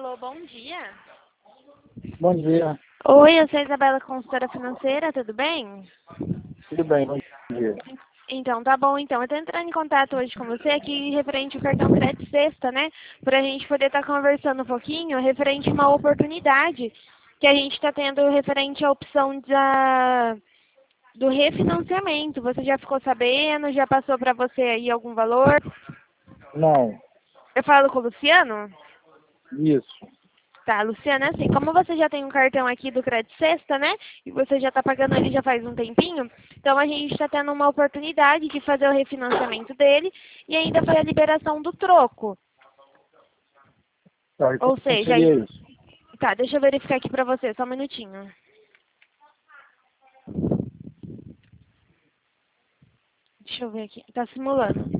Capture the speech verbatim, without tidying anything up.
Alô, bom dia. Bom dia. Oi, eu sou a Isabela, consultora financeira, tudo bem? Tudo bem, bom dia. Então, tá bom, então. Eu tô entrando em contato hoje com você aqui referente ao cartão Crédito Sexta, né? Pra gente poder estar conversando um pouquinho referente a uma oportunidade que a gente está tendo referente à opção da, do refinanciamento. Você já ficou sabendo? Já passou para você aí algum valor? Não, Eu falo com o Luciano? isso. Tá, Luciana, assim, como você já tem um cartão aqui do Crédito Sexta, né? E você já está pagando ele já faz um tempinho, então a gente está tendo uma oportunidade de fazer o refinanciamento dele e ainda foi a liberação do troco. Tá, e Ou como seja, seria isso? tá, deixa eu verificar aqui para você, só um minutinho. Deixa eu ver aqui, tá simulando.